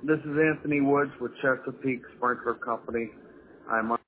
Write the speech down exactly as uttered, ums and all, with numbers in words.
This is Anthony Woods with Chesapeake Sprinkler Company. I'm